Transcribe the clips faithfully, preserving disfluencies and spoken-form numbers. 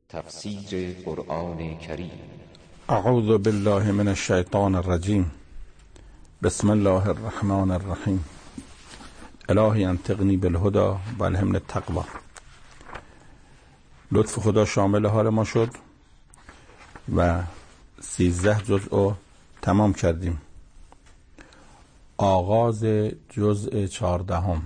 تفسیر قرآن کریم. اعوذ بالله من الشیطان الرجیم. بسم الله الرحمن الرحیم. الهی انطقنی بالهدی و الهمنی التقوی. لطف خدا شامل حال ما شد و سیزده جزء تمام کردیم. آغاز جزء چهاردهم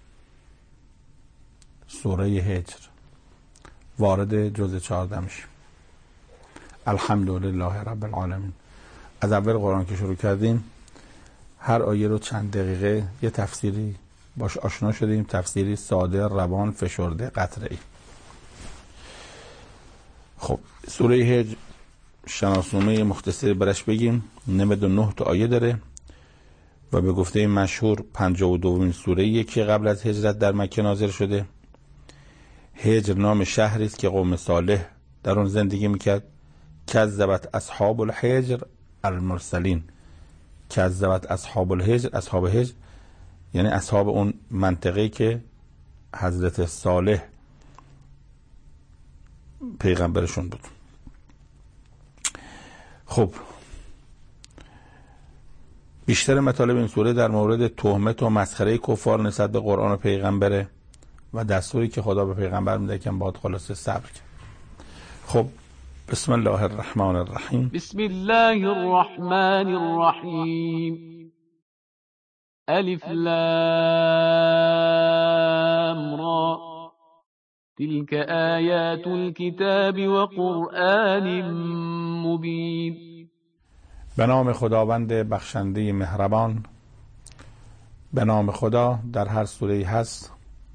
سوره هجر، وارد جزء چهارده میشیم. الحمدلله رب العالمین. از اول قرآن که شروع کردیم هر آیه رو چند دقیقه یه تفسیری باش آشنا شدیم. تفسیری ساده، روان، فشرده، قطره‌ای. خب سوره هجر شناسنامه مختصری برش بگیم. نود و نه تا آیه داره و به گفته مشهور پنجاه و دومین سوره‌ایه که قبل از هجرت در مکه نازل شده. هجر نام شهری است که قوم صالح در اون زندگی میکرد. کذبت اصحاب الحجر المرسلین. کذبت اصحاب الحجر، اصحاب هجر یعنی اصحاب اون منطقه‌ای که حضرت صالح پیغمبرشون بود. خب بیشتر مطالب این سوره در مورد تهمت و مسخره کفار نسبت به قرآن و پیغمبره و دستوری که خدا به پیغمبر میده که باید خلاصه صبر کرد. خب بسم الله الرحمن الرحیم. بسم الله الرحمن الرحیم. الف لام را تلك آیات الكتاب و قرآن مبین. به نام خداوند بخشنده مهربان. به نام خدا در هر سوره‌ای هست.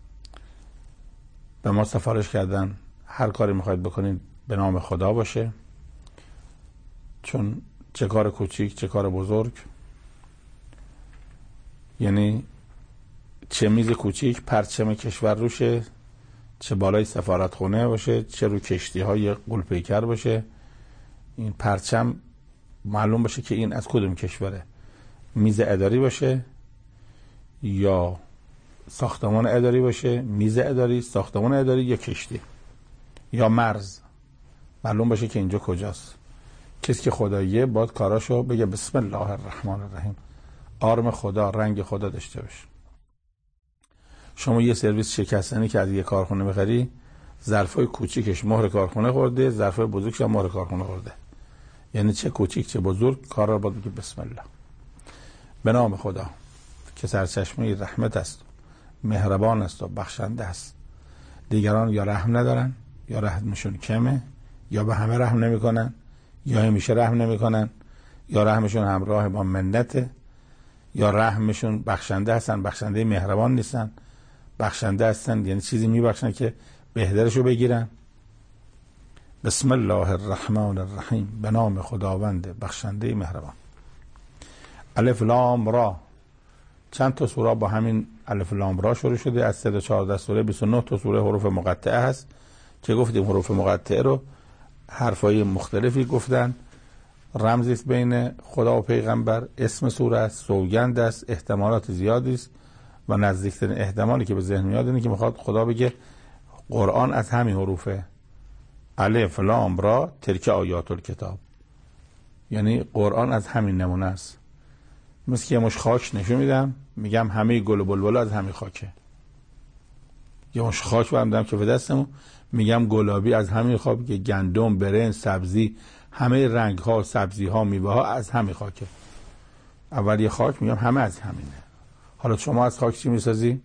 به ما سفارش کردن هر کاری میخواید بکنید به نام خدا باشه، چون چه کار کوچیک چه کار بزرگ، یعنی چه میز کوچیک پرچم کشور روشه، چه بالای سفارت خونه باشه، چه رو کشتی های قولپیکر باشه، این پرچم معلوم باشه که این از کدوم کشوره. میز اداری باشه یا ساختمان اداری باشه، میز اداری، ساختمان اداری یا کشتی یا مرز، معلوم باشه که اینجا کجاست. کسی که خداییه باید کاراشو بگه بسم الله الرحمن الرحیم، آرم خدا، رنگ خدا داشته باشه. شما یه سرویس شکستنی که از یه کارخونه بخری، ظرفای کوچیکش مهر کارخونه خورده، ظرفای بزرگش هم مهر کارخونه خورده. یعنی چه کوچیک چه بزرگ کار رو باید بگه بسم الله. به نام خدا که سرچشمه رحمت است، مهربان است و بخشنده است. دیگران یا رحم ندارن یا رحمشون کمه، یا به همه رحم نمی کنن یا همیشه رحم نمی کنن، یا رحمشون همراه با منته، یا رحمشون بخشنده هستن، بخشنده مهربان نیستن. بخشنده هستن یعنی چیزی میبخشن که بهترشو بگیرن. بسم الله الرحمن الرحیم. به نام خداوند بخشنده مهربان. الف لام را. چند تا سوره با همین الف لام را شروع شده. از سه تا چهارده سوره بیست و نه تا سوره حروف مقطعه هست که گفتیم حروف مقطعه رو حرفای مختلفی گفتن. رمزی است بین خدا و پیغمبر، اسم سوره است، سوگند است، احتمالات زیادی است و نزدیکترین احتمالی که به ذهن میاد اینه که میخواد خدا بگه قرآن از همین حروفه. الف لام را تلک آیات الکتاب، یعنی قرآن از همین نمونه است. مثل که یه مش خاک نشون میدم میگم همه گل و بلبل از همین خاکه. یه مش خاک برمیدم که به دستمون میگم گلابی از همین خاکه، گندم، برنج، سبزی، همه رنگ ها، سبزی ها، میوه ها از همین خاکه. اول یه خاک میگم همه از همینه. حالا شما از خاک چی میسازی؟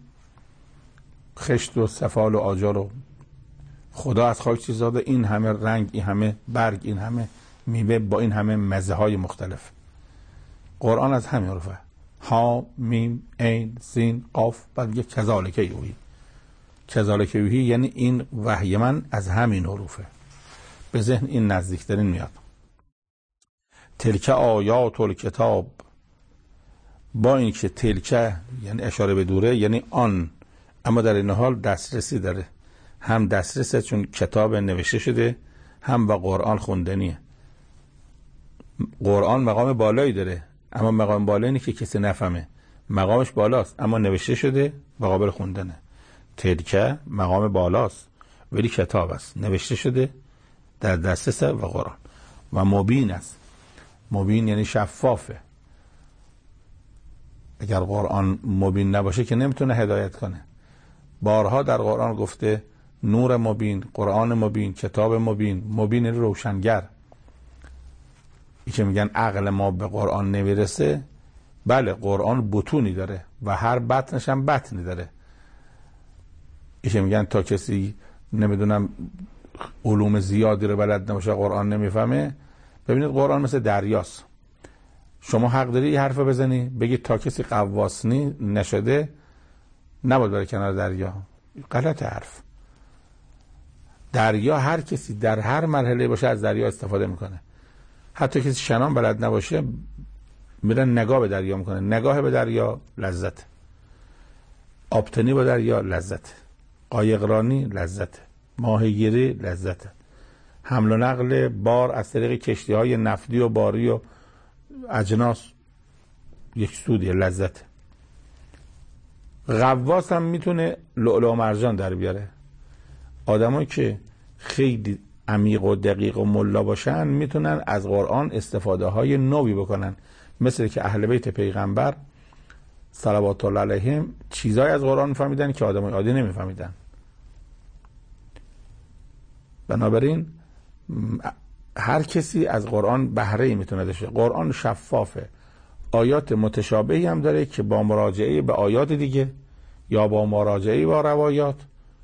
خشت و سفال و آجر و خدا از خاک چی ساده؟ این همه رنگ، این همه برگ، این همه میوه با این همه مزه های مختلف. قرآن از همین حروفه. ها میم عین سین قاف. بعد میگه کذالک یوحی. کذالک یوحی یعنی این وحی من از همین حروفه. به ذهن این نزدیکترین میاد. تلک آیات الکتاب. با این که تلک یعنی اشاره به دوره یعنی آن، اما در این حال دسترسی داره. هم دسترسه چون کتاب نوشته شده، هم با قرآن خوندنیه. قرآن مقام بالایی داره، اما مقام بالایی اینه که کسی نفهمه. مقامش بالاست اما نوشته شده و قابل خوندنه. تلکه مقام بالاست ولی کتاب است، نوشته شده در دسترس و قرآن و مبین است. مبین یعنی شفافه. اگر قرآن مبین نباشه که نمیتونه هدایت کنه. بارها در قرآن گفته نور مبین، قرآن مبین، کتاب مبین. مبین روشنگر. ای که میگن عقل ما به قرآن نمیرسه، بله قرآن بطونی داره و هر بطنش هم بطنی داره. ای که میگن تا کسی نمیدونم علوم زیادی رو بلد نباشه قرآن نمیفهمه، ببینید قرآن مثل دریاست. شما حق داری یه حرف بزنی بگید تا کسی قواس نشده نباید بره کنار دریا. غلط حرف. دریا هر کسی در هر مرحله باشه از دریا استفاده میکنه. حتی کسی شنان بلد نباشه میره نگاه به دریا میکنه. نگاه به دریا لذت. آبتنی با دریا لذت. قایقرانی لذت. ماهیگیری لذت. حمل و نقل بار از طریق کشتی های نفتی و باری و اجناس یک سودی لذت. غواص هم میتونه لؤلؤ و مرجان در بیاره. آدمایی که خیلی عمیق و دقیق و ملا باشن میتونن از قرآن استفاده های نوی بکنن، مثل که اهل بیت پیغمبر صلوات الله علیهم چیزای از قرآن میفهمیدن که آدمای عادی نمیفهمیدن. بنابراین هر کسی از قرآن بهره‌ای میتونه داشته. قرآن شفافه. آیات متشابهی هم داره که با مراجعه به آیات دیگه یا با مراجعه با روایات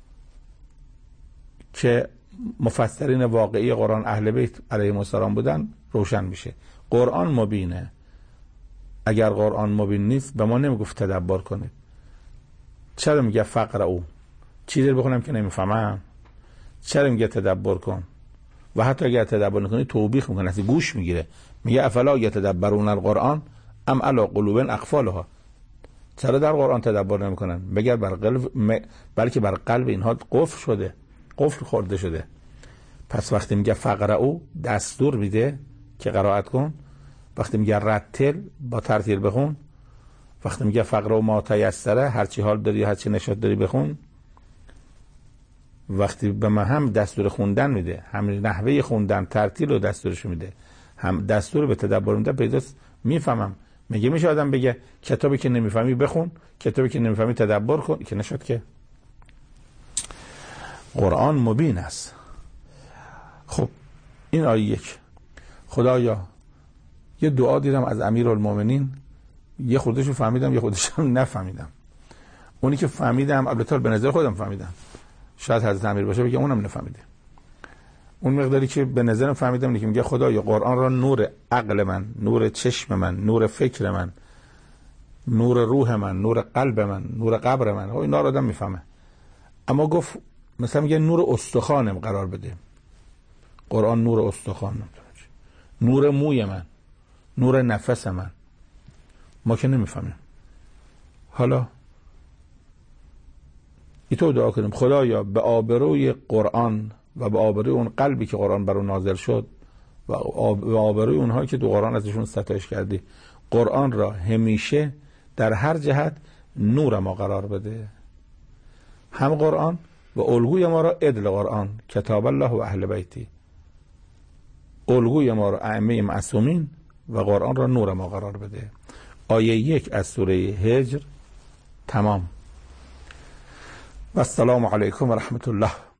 که مفسرین واقعی قرآن اهل بیت علیهم السلام بودن روشن میشه. قرآن مبینه. اگر قرآن مبین نیست به ما نمیگفت تدبر کنید. چرا میگه فقر او؟ چیزی رو بخونم که نمیفهمم؟ چرا میگه تدبر کن؟ و حتی اگر تدبر نکنی توبیخ میکنه، اصلا گوش میگیره. میگه افلا یتدبرون القرآن ام علی قلوب اقفالها. چرا در قرآن تدبر نمیکنن؟ بگر بر قلب م... بلکه بر قلب اینها قفل شده، قفل خورده شده. پس وقتی میگه فقر او دستور میده که قرائت کن. وقتی میگه رتل با ترتیل بخون. وقتی میگه فقر او ما تیسره هرچی حال داری هرچی نشاط داری بخون. وقتی به من هم دستور خوندن میده، هم نحوه خوندن ترتیل رو دستورش میده، هم دستور به تدبر میده، پیداست میفهمم. میگه میشه آدم بگه کتابی که نمیفهمی بخون، کتابی که نمیفهمی تدبر کن، که نشد که. قرآن مبین است. خب این آیه یک. خدایا یه دعا دیدم از امیرالمومنین، یه خودشو فهمیدم یه خودشو نفهمیدم. اونی که فهمیدم البته به نظر خودم فهمیدم، شاید حضرت امیر باشه بگه اونم نفهمیده. اون مقداری که به نظرم فهمیدم اینه که میگه خدایا قرآن را نور عقل من، نور چشم من، نور فکر من، نور روح من، نور قلب من، نور قبر من. اینا رو آدم میفهمه. اما گفت مثلا میگه نور استخوانم قرار بده. قرآن نور استخوان، نور موی من، نور نفس من. ما که نمیفهمیم. حالا ایتو دعا کنیم خدایا به آبروی قرآن و به آبروی اون قلبی که قرآن بر اون نازل شد و به آبروی اونهایی که تو قرآن ازشون ستایش کردی، قرآن را همیشه در هر جهت نور ما قرار بده. هم قرآن و الگوی ما را عدل قرآن، کتاب الله و اهل بیتی. الگوی ما را ائمه معصومین و قرآن را نور ما قرار بده. آیه یک از سوره هجر تمام. و السلام علیکم و رحمت الله.